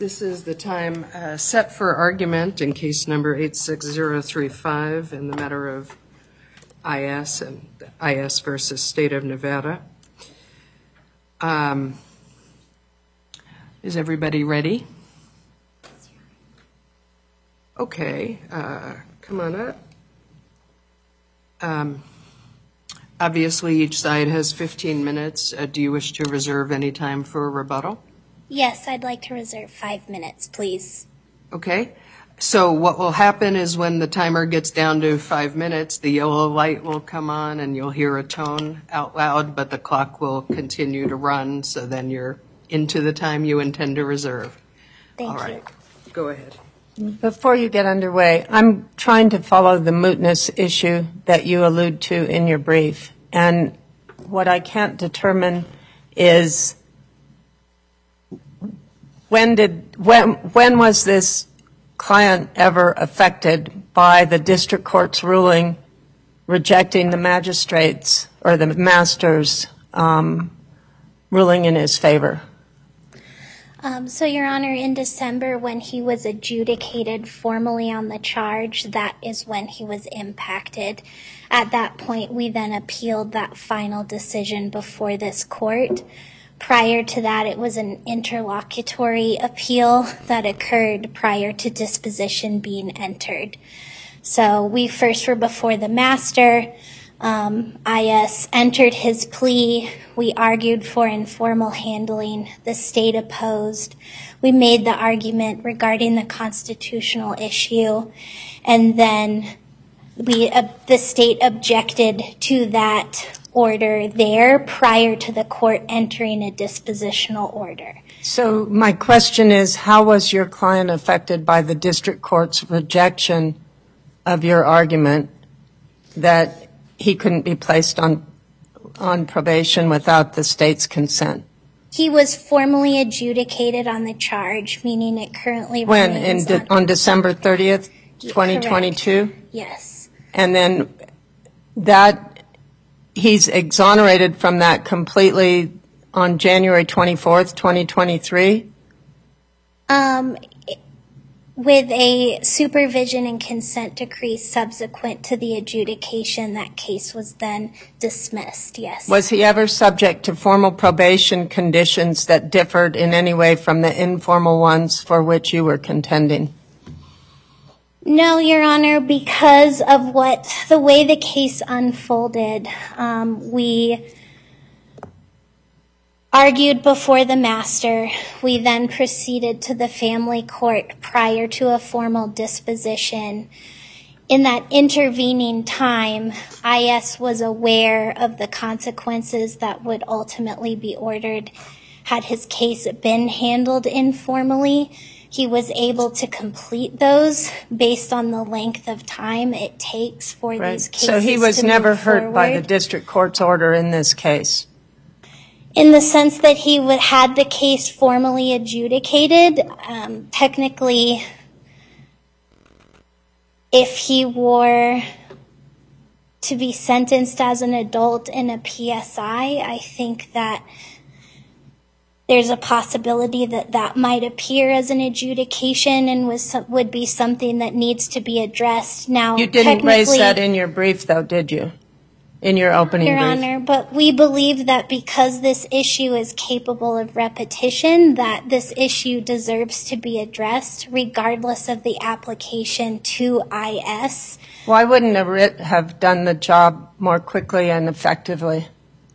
This is the time set for argument in case number 86035 in the matter of IS and IS versus State of Nevada. Is everybody ready? Okay, come on up. Obviously, each side has 15 minutes. Do you wish to reserve any time for a rebuttal? Yes, I'd like to reserve 5 minutes, please. Okay. So what will happen is when the timer gets down to 5 minutes, the yellow light will come on and you'll hear a tone out loud, but the clock will continue to run, so then you're into the time you intend to reserve. Thank you. All right. Go ahead. Before you get underway, I'm trying to follow the mootness issue that you allude to in your brief. And what I can't determine is when was this client ever affected by the district court's ruling rejecting the magistrate's or the master's ruling in his favor? So, Your Honor, in December, when he was adjudicated formally on the charge, that is when he was impacted. At that point, we then appealed that final decision before this court. Prior to that, it was an interlocutory appeal that occurred prior to disposition being entered. So we first were before the master. IS entered his plea. We argued for informal handling. The state opposed. We made the argument regarding the constitutional issue, and then the state objected to that order there prior to the court entering a dispositional order. So my question is, how was your client affected by the district court's rejection of your argument that he couldn't be placed on probation without the state's consent? He was formally adjudicated on the charge, meaning it currently remains on December 30th, 2022? Correct. Yes. And then that he's exonerated from that completely on January 24th, 2023? With a supervision and consent decree subsequent to the adjudication, that case was then dismissed, yes. Was he ever subject to formal probation conditions that differed in any way from the informal ones for which you were contending? No, Your Honor, because of the way the case unfolded, we argued before the master. We then proceeded to the family court prior to a formal disposition. In that intervening time, IS was aware of the consequences that would ultimately be ordered had his case been handled informally. He was able to complete those based on the length of time it takes for these cases to move forward. So he was never hurt by the district court's order in this case? In the sense that he had the case formally adjudicated. Technically, if he were to be sentenced as an adult in a PSI, I think that there's a possibility that that might appear as an adjudication and would be something that needs to be addressed. Now, you didn't raise that in your brief, though, did you? In your opening brief? Your Honor, but we believe that because this issue is capable of repetition, that this issue deserves to be addressed regardless of the application to IS. Why wouldn't a writ have done the job more quickly and effectively?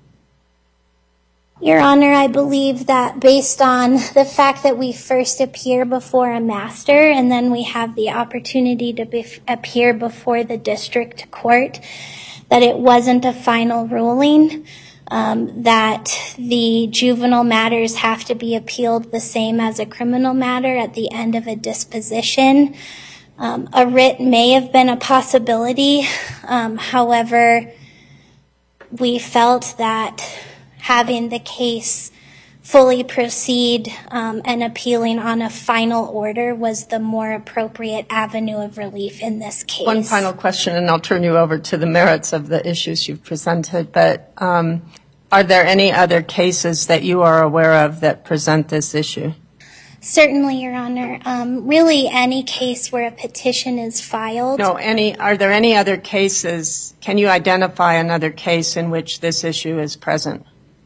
Your Honor, I believe that based on the fact that we first appear before a master and then we have the opportunity to appear before the district court, that it wasn't a final ruling, that the juvenile matters have to be appealed the same as a criminal matter at the end of a disposition. A writ may have been a possibility. However, we felt that having the case fully proceed and appealing on a final order was the more appropriate avenue of relief in this case. One final question, and I'll turn you over to the merits of the issues you've presented. But are there any other cases that you are aware of that present this issue? Certainly, Your Honor. Really, any case where a petition is filed. No, are there any other cases? Can you identify another case in which this issue is present?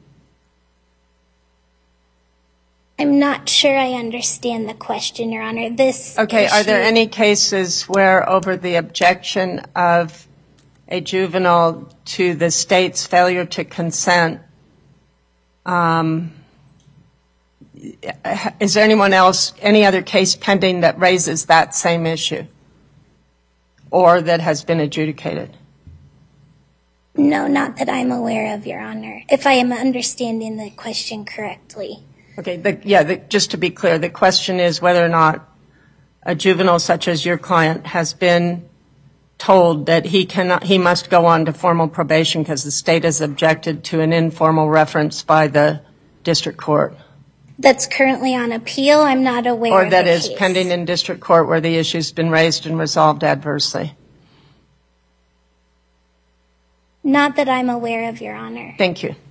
I'm not sure I understand the question, Your Honor. Okay, are there any cases where over the objection of a juvenile to the state's failure to consent, is there any other case pending that raises that same issue or that has been adjudicated? No, not that I'm aware of, Your Honor, if I am understanding the question correctly. Okay, just to be clear, the question is whether or not a juvenile such as your client has been told that he must go on to formal probation because the state has objected to an informal reference by the district court. That's currently on appeal. I'm not aware of the case. Or that is pending in district court where the issue's been raised and resolved adversely. Not that I'm aware of, Your Honor. Thank you.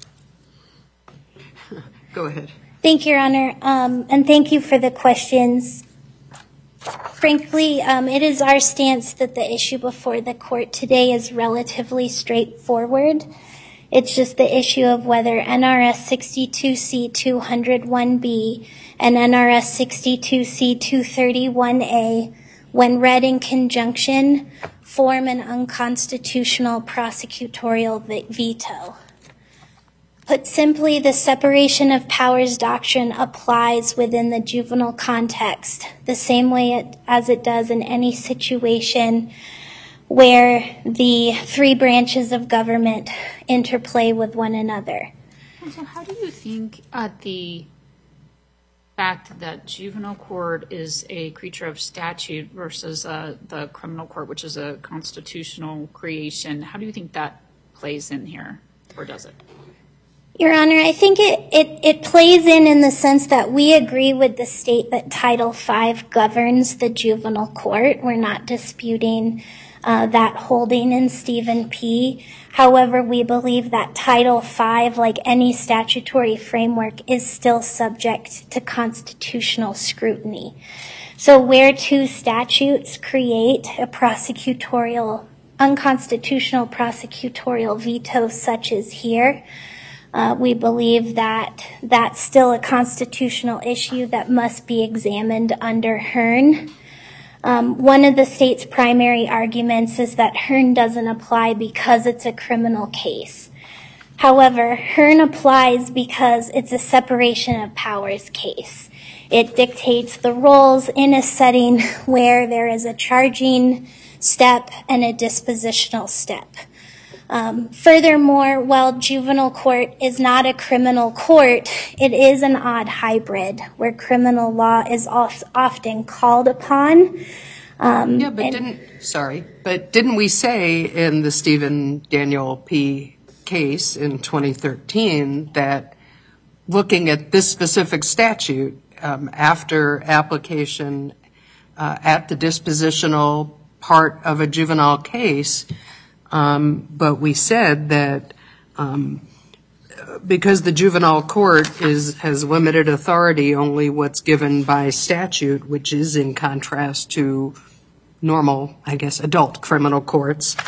Go ahead. Thank you, Your Honor, and thank you for the questions. Frankly, it is our stance that the issue before the court today is relatively straightforward. It's just the issue of whether NRS 62C201B and NRS 62C231A, when read in conjunction, form an unconstitutional prosecutorial veto. Put simply, the separation of powers doctrine applies within the juvenile context, the same way as it does in any situation where the three branches of government interplay with one another. So how do you think the fact that juvenile court is a creature of statute versus the criminal court, which is a constitutional creation, how do you think that plays in here, or does it? Your Honor, I think it plays in the sense that we agree with the state that Title V governs the juvenile court. We're not disputing that holding in Stephen P. However, we believe that Title V, like any statutory framework, is still subject to constitutional scrutiny. So where two statutes create a unconstitutional prosecutorial veto such as here, we believe that that's still a constitutional issue that must be examined under Hearn. One of the state's primary arguments is that Hearn doesn't apply because it's a criminal case. However, Hearn applies because it's a separation of powers case. It dictates the roles in a setting where there is a charging step and a dispositional step. Furthermore, while juvenile court is not a criminal court, it is an odd hybrid where criminal law is often called upon. But didn't we say in the Stephen Daniel P. case in 2013 that looking at this specific statute after application at the dispositional part of a juvenile case, but we said that because the juvenile court has limited authority, only what's given by statute, which is in contrast to normal, I guess, adult criminal courts,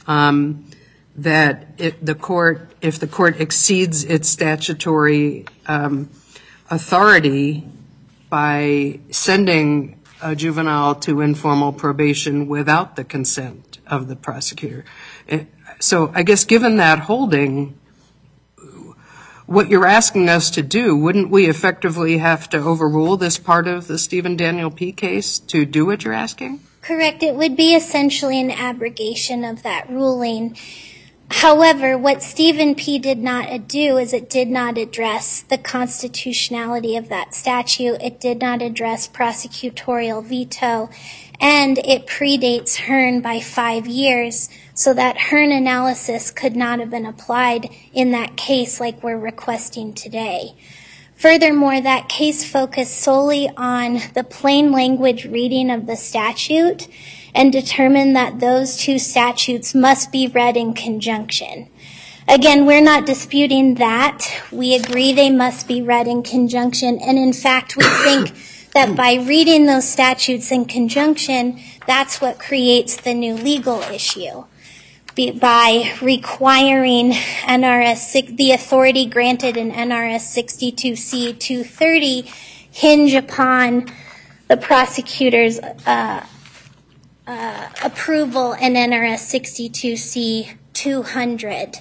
that if the court exceeds its statutory authority by sending a juvenile to informal probation without the consent of the prosecutor. So I guess given that holding, what you're asking us to do, wouldn't we effectively have to overrule this part of the Stephen Daniel P. case to do what you're asking? Correct. It would be essentially an abrogation of that ruling. However, what Stephen P. did not do is it did not address the constitutionality of that statute. It did not address prosecutorial veto, and it predates Hearn by 5 years, so that Hearn analysis could not have been applied in that case like we're requesting today. Furthermore, that case focused solely on the plain language reading of the statute and determined that those two statutes must be read in conjunction. Again, we're not disputing that. We agree they must be read in conjunction, and in fact, we think that by reading those statutes in conjunction, that's what creates the new legal issue. By requiring the authority granted in NRS 62C 230 hinge upon the prosecutor's approval in NRS 62C 200.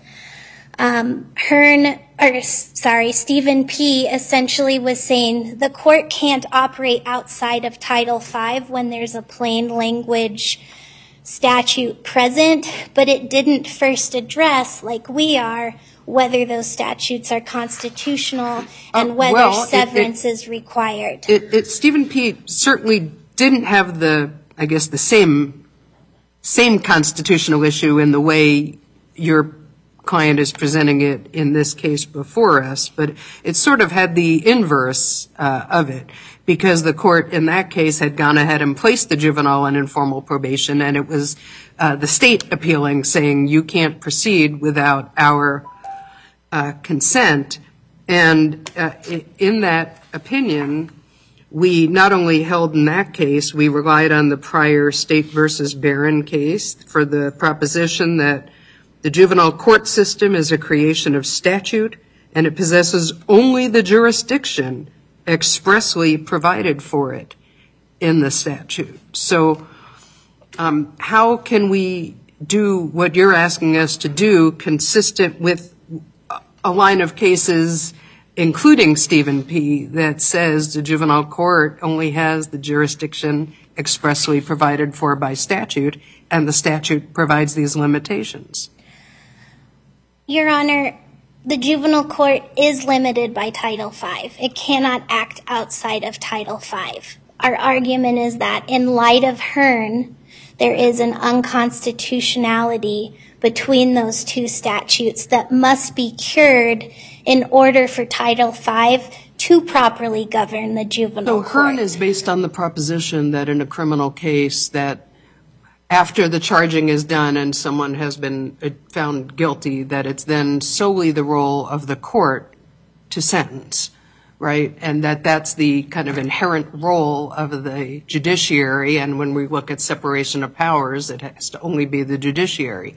Stephen P. essentially was saying the court can't operate outside of Title V when there's a plain language statute present, but it didn't first address, like we are, whether those statutes are constitutional and whether severance is required. Stephen P. certainly didn't have the same constitutional issue in the way your client is presenting it in this case before us, but it sort of had the inverse of it, because the court in that case had gone ahead and placed the juvenile on informal probation, and it was the state appealing, saying you can't proceed without our consent. And in that opinion, we not only held in that case, we relied on the prior State versus Barron case for the proposition that the juvenile court system is a creation of statute, and it possesses only the jurisdiction expressly provided for it in the statute. So how can we do what you're asking us to do consistent with a line of cases, including Stephen P., that says the juvenile court only has the jurisdiction expressly provided for by statute, and the statute provides these limitations? Your Honor, the juvenile court is limited by Title V. It cannot act outside of Title V. Our argument is that in light of Hearn, there is an unconstitutionality between those two statutes that must be cured in order for Title V to properly govern the juvenile court. So Hearn is based on the proposition that in a criminal case that after the charging is done and someone has been found guilty, that it's then solely the role of the court to sentence, right? And that's the kind of inherent role of the judiciary, and when we look at separation of powers, it has to only be the judiciary.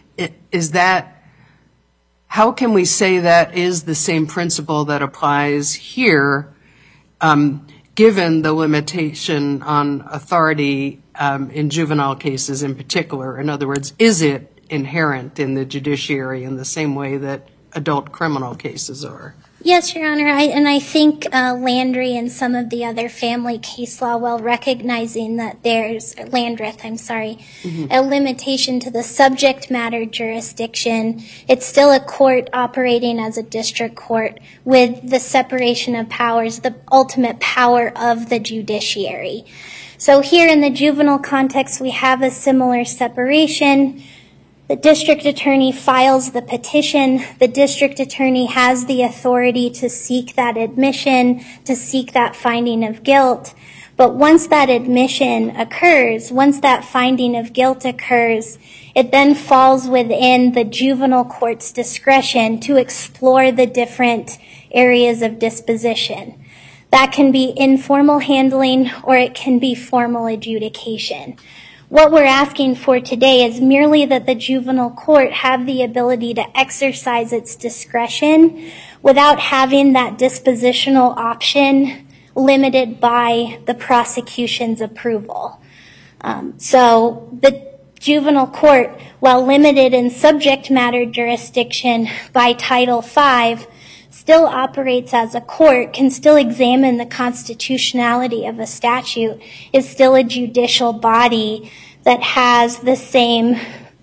How can we say that is the same principle that applies here, given the limitation on authority in juvenile cases in particular? In other words, is it inherent in the judiciary in the same way that adult criminal cases are? Yes, Your Honor, and I think Landry and some of the other family case law, while recognizing that there's, Landreth, a limitation to the subject matter jurisdiction, it's still a court operating as a district court with the separation of powers, the ultimate power of the judiciary. So here in the juvenile context, we have a similar separation. The district attorney files the petition. The district attorney has the authority to seek that admission, to seek that finding of guilt. But once that admission occurs, once that finding of guilt occurs, it then falls within the juvenile court's discretion to explore the different areas of disposition. That can be informal handling or it can be formal adjudication. What we're asking for today is merely that the juvenile court have the ability to exercise its discretion without having that dispositional option limited by the prosecution's approval. So the juvenile court, while limited in subject matter jurisdiction by Title V, still operates as a court, can still examine the constitutionality of a statute, is still a judicial body that has the same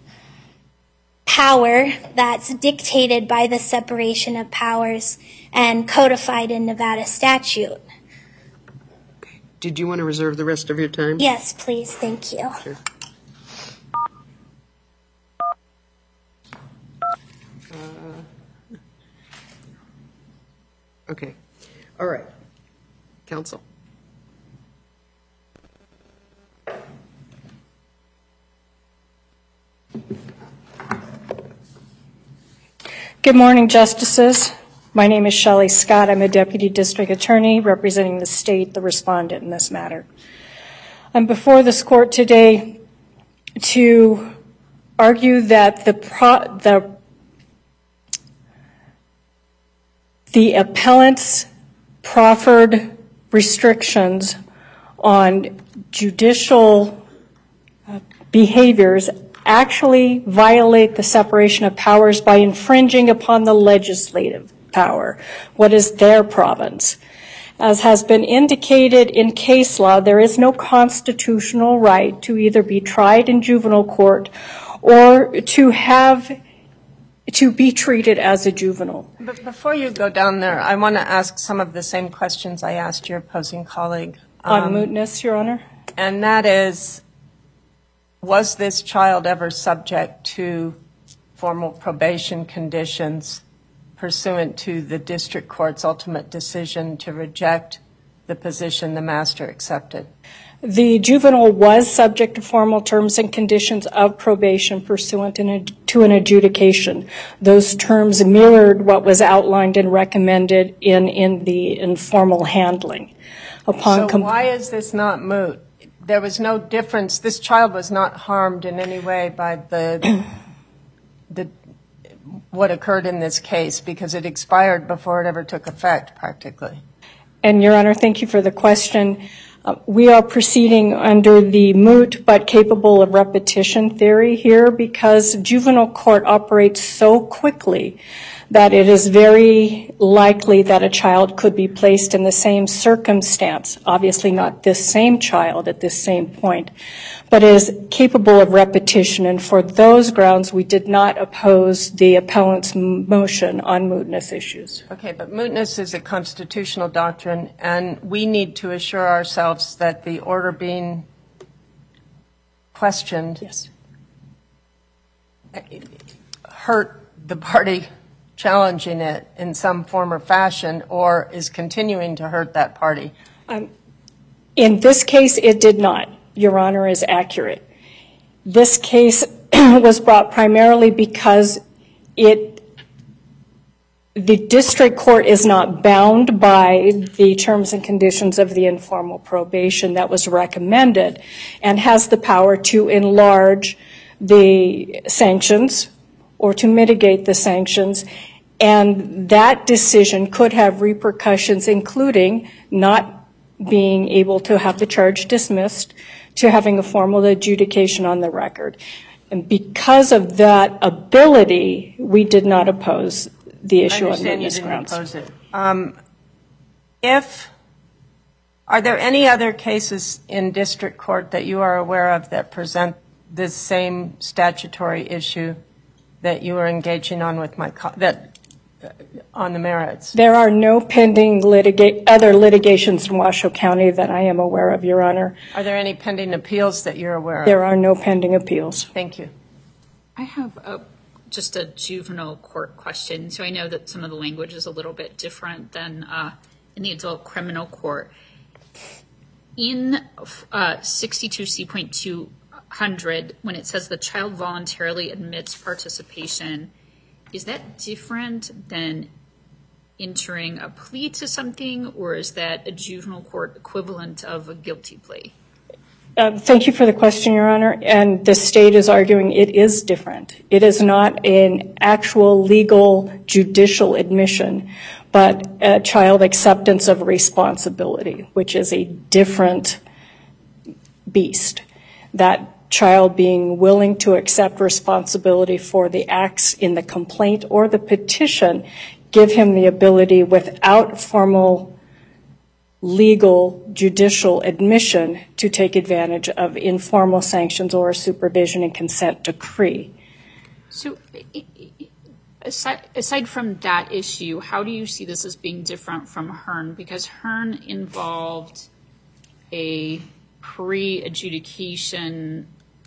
power that's dictated by the separation of powers and codified in Nevada statute. Okay. Did you want to reserve the rest of your time? Yes, please. Thank you. Sure. Okay. All right. Counsel. Good morning, Justices. My name is Shelley Scott. I'm a Deputy District Attorney representing the state, the respondent in this matter. I'm before this court today to argue that the appellant's proffered restrictions on judicial behaviors actually violate the separation of powers by infringing upon the legislative power, what is their province. As has been indicated in case law, there is no constitutional right to either be tried in juvenile court or to be treated as a juvenile. But before you go down there, I want to ask some of the same questions I asked your opposing colleague. On mootness, Your Honor? And that is, was this child ever subject to formal probation conditions pursuant to the district court's ultimate decision to reject the position the master accepted? The juvenile was subject to formal terms and conditions of probation pursuant to an adjudication. Those terms mirrored what was outlined and recommended in the informal handling. So why is this not moot? There was no difference. This child was not harmed in any way by what occurred in this case because it expired before it ever took effect, practically. And, Your Honor, thank you for the question. We are proceeding under the moot but capable of repetition theory here because juvenile court operates so quickly that it is very likely that a child could be placed in the same circumstance, obviously not this same child at this same point, but is capable of repetition. And for those grounds, we did not oppose the appellant's motion on mootness issues. Okay, but mootness is a constitutional doctrine, and we need to assure ourselves that the order being questioned hurt the party challenging it in some form or fashion, or is continuing to hurt that party? In this case, it did not. Your Honor is accurate. This case was brought primarily because the district court is not bound by the terms and conditions of the informal probation that was recommended and has the power to enlarge the sanctions or to mitigate the sanctions. And that decision could have repercussions, including not being able to have the charge dismissed, to having a formal adjudication on the record. And because of that ability, we did not oppose the issue on mootness grounds. I understand you didn't oppose it. Are there any other cases in district court that you are aware of that present this same statutory issue that you are engaging on with on the merits? There are no pending other litigations in Washoe County that I am aware of, Your Honor. Are there any pending appeals that you're aware of? There are no pending appeals. Thank you. I have just a juvenile court question. So I know that some of the language is a little bit different than in the adult criminal court. In 62C.200, when it says the child voluntarily admits participation, is that different than entering a plea to something, or is that a juvenile court equivalent of a guilty plea? Thank you for the question, Your Honor. And the state is arguing it is different. It is not an actual legal judicial admission, but a child acceptance of responsibility, which is a different beast. That child being willing to accept responsibility for the acts in the complaint or the petition give him the ability without formal legal judicial admission to take advantage of informal sanctions or a supervision and consent decree. So aside from that issue, how do you see this as being different from Hearn? Because Hearn involved a pre-adjudication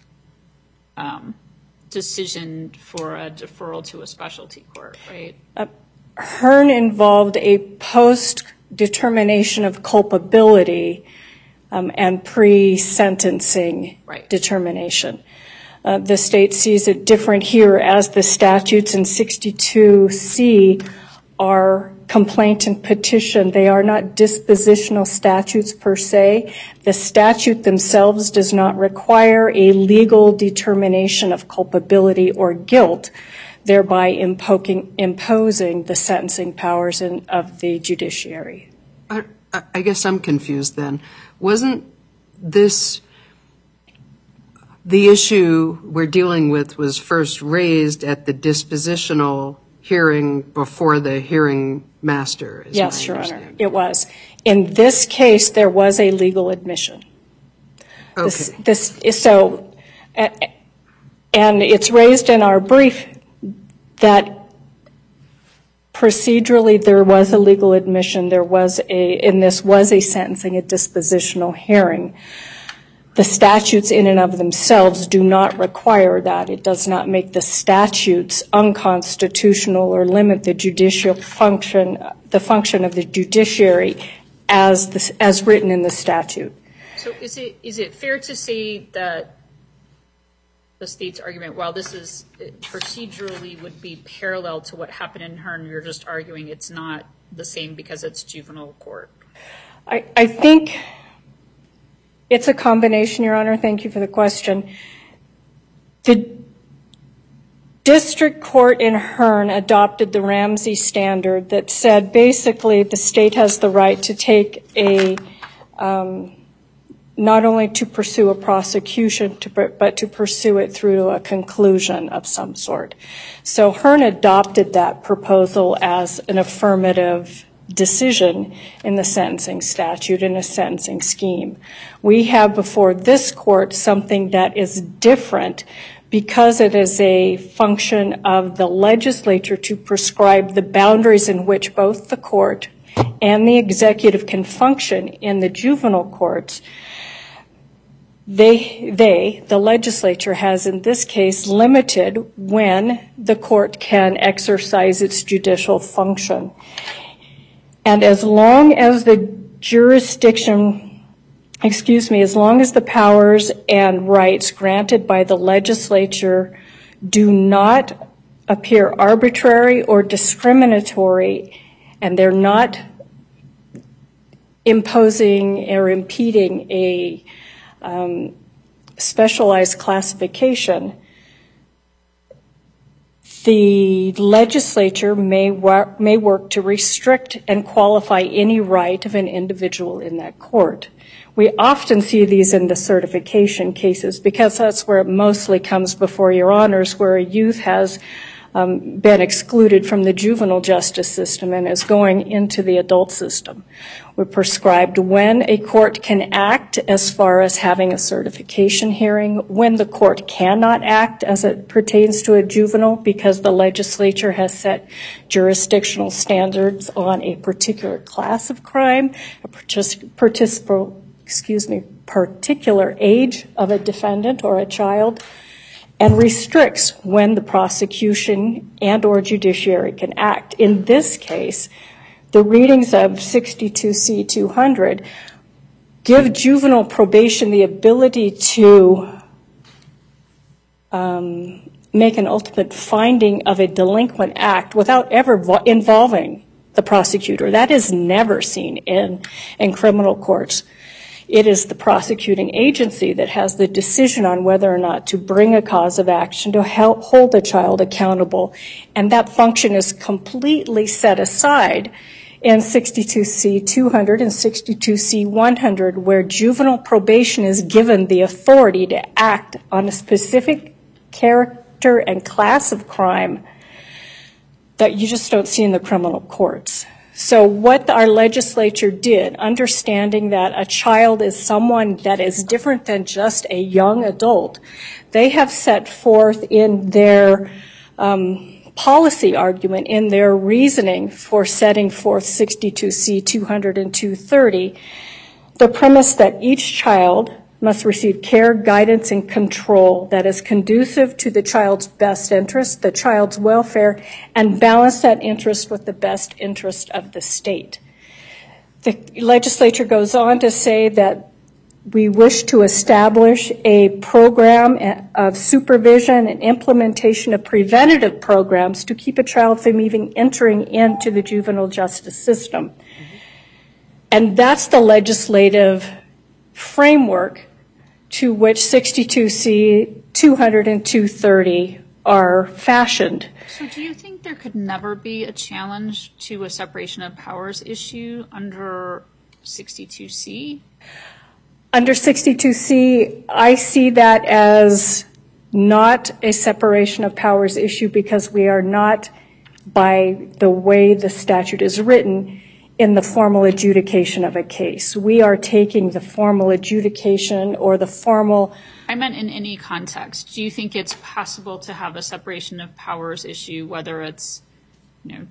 decision for a deferral to a specialty court, right? Hearn involved a post-determination of culpability and pre-sentencing determination. The state sees it different here, as the statutes in 62C are complaint and petition. They are not dispositional statutes per se. The statute themselves does not require a legal determination of culpability or guilt, thereby imposing the sentencing powers of the judiciary. I guess I'm confused then. Wasn't this, the issue we're dealing with was first raised at the dispositional hearing before the hearing master? Yes, Your Honor, it was. In this case, there was a legal admission. Okay. And it's raised in our brief that procedurally there was a legal admission, and this was a sentencing, a dispositional hearing. The statutes in and of themselves do not require that. It does not make the statutes unconstitutional or limit the judicial function, the function of the judiciary as written in the statute. So is it fair to say that the state's argument, while this is procedurally would be parallel to what happened in Hearn, you're just arguing it's not the same because it's juvenile court? I think it's a combination, Your Honor. Thank you for the question. The district court in Hearn adopted the Ramsey standard that said basically the state has the right to take not only to pursue a prosecution, but to pursue it through a conclusion of some sort. So Hearn adopted that proposal as an affirmative decision in the sentencing statute, in a sentencing scheme. We have before this court something that is different because it is a function of the legislature to prescribe the boundaries in which both the court and the executive can function in the juvenile courts. The legislature has in this case limited when the court can exercise its judicial function. And as long as the as long as the powers and rights granted by the legislature do not appear arbitrary or discriminatory, and they're not imposing or impeding a specialized classification, the legislature may work to restrict and qualify any right of an individual in that court. We often see these in the certification cases because that's where it mostly comes before Your Honors, where a youth has been excluded from the juvenile justice system and is going into the adult system. We're prescribed when a court can act as far as having a certification hearing, when the court cannot act as it pertains to a juvenile because the legislature has set jurisdictional standards on a particular class of crime, a particular age of a defendant or a child, and restricts when the prosecution and or judiciary can act. In this case, the readings of 62C-200 give juvenile probation the ability to make an ultimate finding of a delinquent act without ever involving the prosecutor. That is never seen in criminal courts. It is the prosecuting agency that has the decision on whether or not to bring a cause of action to hold the child accountable. And that function is completely set aside in 62C-200 and 62C-100, where juvenile probation is given the authority to act on a specific character and class of crime that you just don't see in the criminal courts. So what our legislature did, understanding that a child is someone that is different than just a young adult, they have set forth in their policy argument, in their reasoning for setting forth 62C-200 and 230, the premise that each child must receive care, guidance, and control that is conducive to the child's best interest, the child's welfare, and balance that interest with the best interest of the state. The legislature goes on to say that we wish to establish a program of supervision and implementation of preventative programs to keep a child from even entering into the juvenile justice system. And that's the legislative framework to which 62C, 200, and 230 are fashioned. So do you think there could never be a challenge to a separation of powers issue under 62C? Under 62C, I see that as not a separation of powers issue because we are not, by the way the statute is written, in the formal adjudication of a case. We are taking the formal adjudication or the formal... I meant in any context. Do you think it's possible to have a separation of powers issue, whether it's, in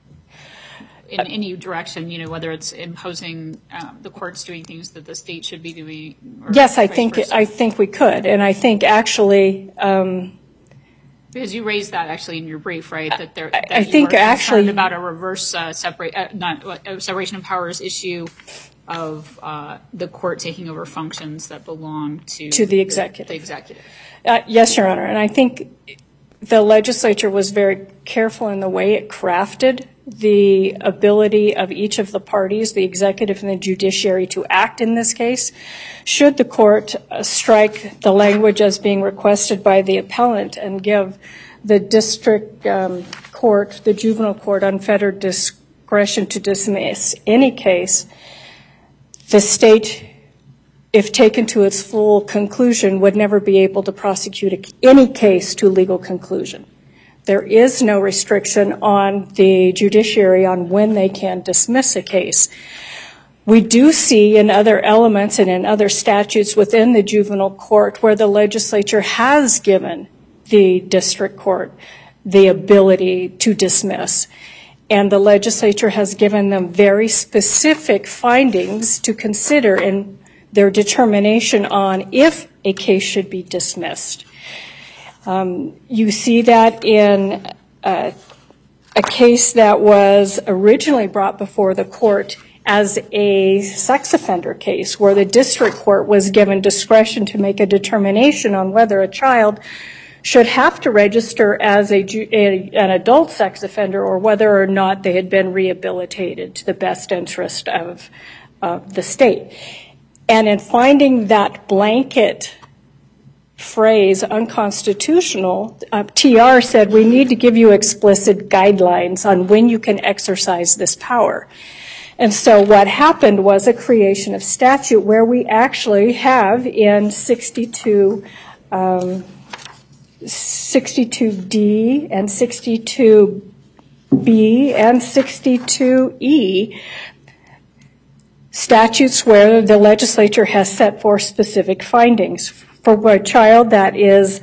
any direction, whether it's imposing the courts doing things that the state should be doing? Yes, I think we could, and I think actually... because you raised that actually in your brief, right? I think actually about a reverse separation of powers issue of the court taking over functions that belong to the executive. The executive. Yes, Your Honor, and I think the legislature was very careful in the way it crafted the ability of each of the parties, the executive and the judiciary, to act in this case. Should the court strike the language as being requested by the appellant and give the district court, the juvenile court, unfettered discretion to dismiss any case, the state, if taken to its full conclusion, would never be able to prosecute any case to legal conclusion. There is no restriction on the judiciary on when they can dismiss a case. We do see in other elements and in other statutes within the juvenile court where the legislature has given the district court the ability to dismiss. And the legislature has given them very specific findings to consider in their determination on if a case should be dismissed. You see that in a case that was originally brought before the court as a sex offender case where the district court was given discretion to make a determination on whether a child should have to register as an adult sex offender or whether or not they had been rehabilitated to the best interest of the state. And in finding that blanket phrase unconstitutional, TR said we need to give you explicit guidelines on when you can exercise this power. And so what happened was a creation of statute where we actually have in 62D and 62B and 62E statutes where the legislature has set forth specific findings. For a child that is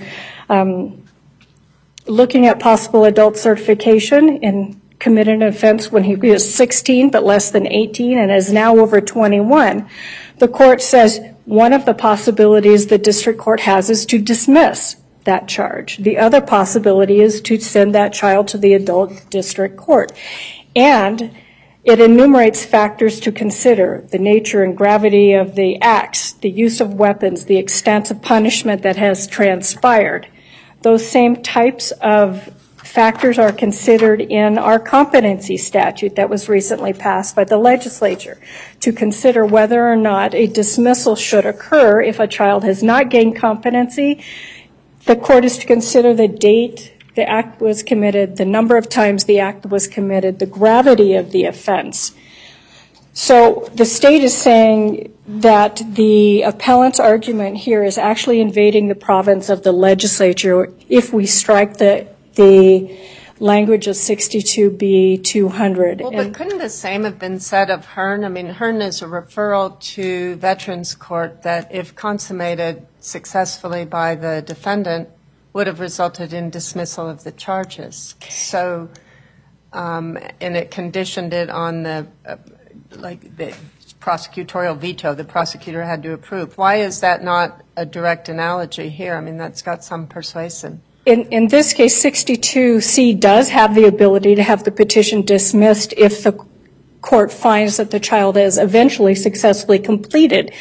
looking at possible adult certification and committed an offense when he was 16 but less than 18 and is now over 21, the court says one of the possibilities the district court has is to dismiss that charge. The other possibility is to send that child to the adult district court. And it enumerates factors to consider: the nature and gravity of the acts, the use of weapons, the extent of punishment that has transpired. Those same types of factors are considered in our competency statute that was recently passed by the legislature to consider whether or not a dismissal should occur if a child has not gained competency. The court is to consider the date the act was committed, the number of times the act was committed, the gravity of the offense. So the state is saying that the appellant's argument here is actually invading the province of the legislature if we strike the language of 62B 200. Well, but couldn't the same have been said of Hearn? I mean, Hearn is a referral to Veterans Court that, if consummated successfully by the defendant, would have resulted in dismissal of the charges. So, and it conditioned it on the prosecutorial veto the prosecutor had to approve. Why is that not a direct analogy here? I mean, that's got some persuasion. In this case, 62C does have the ability to have the petition dismissed if the court finds that the child has eventually successfully completed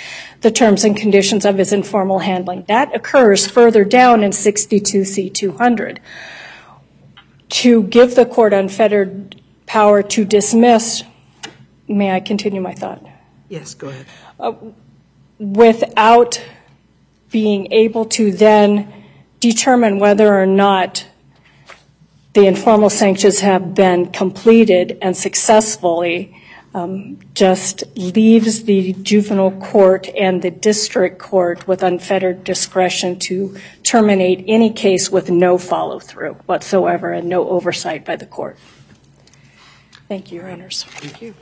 the terms and conditions of his informal handling. That occurs further down in 62C200. To give the court unfettered power to dismiss, may I continue my thought? Yes, go ahead. Without being able to then determine whether or not the informal sanctions have been completed and successfully, just leaves the juvenile court and the district court with unfettered discretion to terminate any case with no follow-through whatsoever and no oversight by the court. Thank you, Your Honors. Thank you.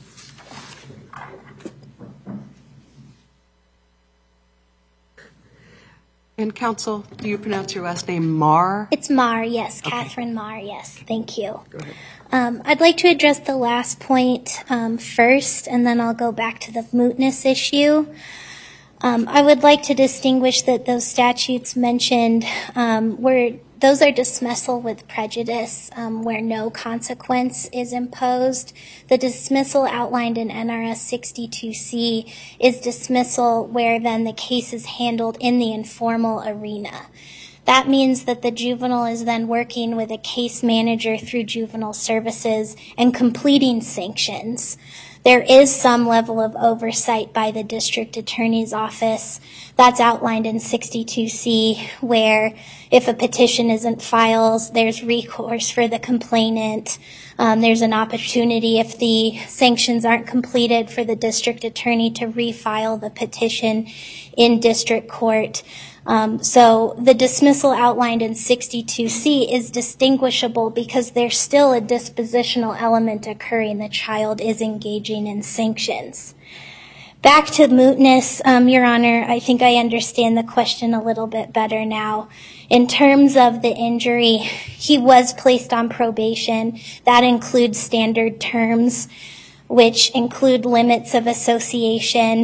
And counsel, do you pronounce your last name Marr? It's Marr, yes. Okay. Catherine Marr, yes. Thank you. Go ahead. I'd like to address the last point first, and then I'll go back to the mootness issue. I would like to distinguish that those statutes mentioned those are dismissal with prejudice where no consequence is imposed. The dismissal outlined in NRS 62C is dismissal where then the case is handled in the informal arena. That means that the juvenile is then working with a case manager through juvenile services and completing sanctions. There is some level of oversight by the district attorney's office. That's outlined in 62C, where if a petition isn't filed, there's recourse for the complainant. There's an opportunity, if the sanctions aren't completed, for the district attorney to refile the petition in district court. So the dismissal outlined in 62C is distinguishable because there's still a dispositional element occurring. The child is engaging in sanctions. Back to mootness, Your Honor, I think I understand the question a little bit better now. In terms of the injury, he was placed on probation. That includes standard terms, which include limits of association.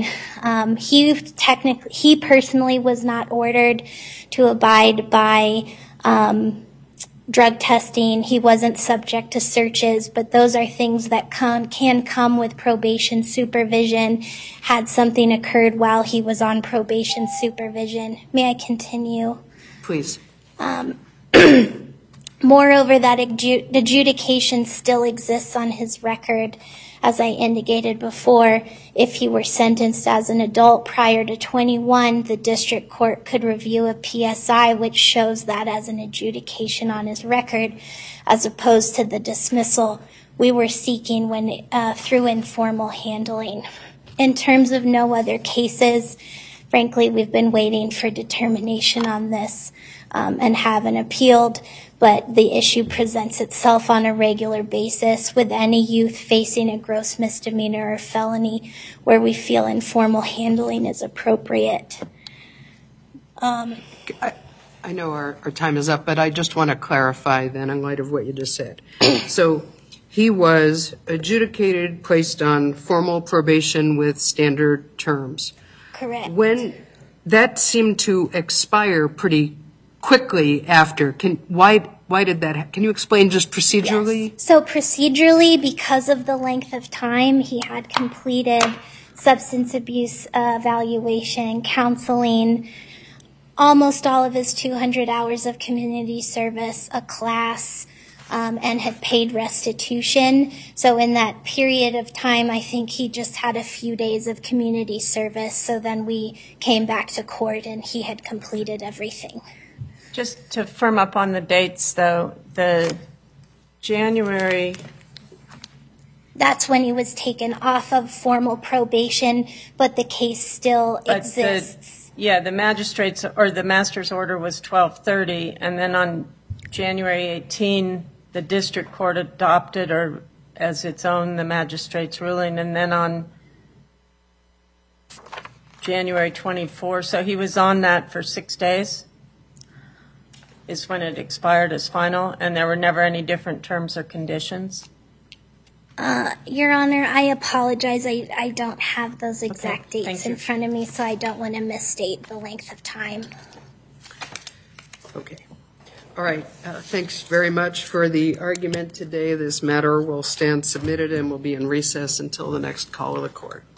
He personally was not ordered to abide by drug testing. He wasn't subject to searches, but those are things that can come with probation supervision. Had something occurred while he was on probation supervision. May I continue? Please. Moreover, that adjudication still exists on his record. As I indicated before, if he were sentenced as an adult prior to 21, the district court could review a PSI, which shows that as an adjudication on his record, as opposed to the dismissal we were seeking through informal handling. In terms of no other cases, frankly, we've been waiting for determination on this and haven't appealed. But the issue presents itself on a regular basis with any youth facing a gross misdemeanor or felony where we feel informal handling is appropriate. I know our time is up, but I just want to clarify then in light of what you just said. So he was adjudicated, placed on formal probation with standard terms. Correct. When that seemed to expire pretty quickly after, why did that happen? Can you explain just procedurally? Yes. So procedurally, because of the length of time, he had completed substance abuse evaluation, counseling, almost all of his 200 hours of community service, a class, and had paid restitution. So in that period of time, I think he just had a few days of community service. So then we came back to court and he had completed everything. Just to firm up on the dates, though, the January... That's when he was taken off of formal probation, but the case still exists. The magistrate's or the master's order was 12/30, and then on January 18, the district court adopted or as its own the magistrate's ruling, and then on January 24, so he was on that for 6 days. Is when it expired as final, and there were never any different terms or conditions? Your Honor, I apologize. I don't have those exact dates in front of me, so I don't want to misstate the length of time. Okay. All right. Thanks very much for the argument today. This matter will stand submitted and will be in recess until the next call of the court.